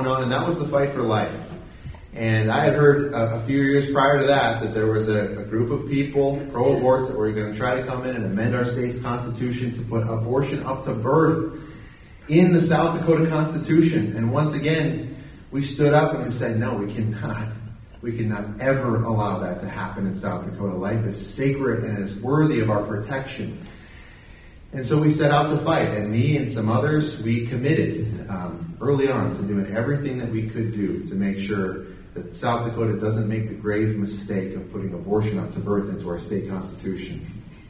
going on, and that was the Fight for Life. And I had heard a few years prior to that there was a group of people, pro-aborts, that were going to try to come in and amend our state's constitution to put abortion up to birth in the South Dakota Constitution. And once again, we stood up and we said, no, we cannot ever allow that to happen in South Dakota. Life is sacred and is worthy of our protection. And so we set out to fight, and me and some others, we committed early on to doing everything that we could do to make sure that South Dakota doesn't make the grave mistake of putting abortion up to birth into our state constitution.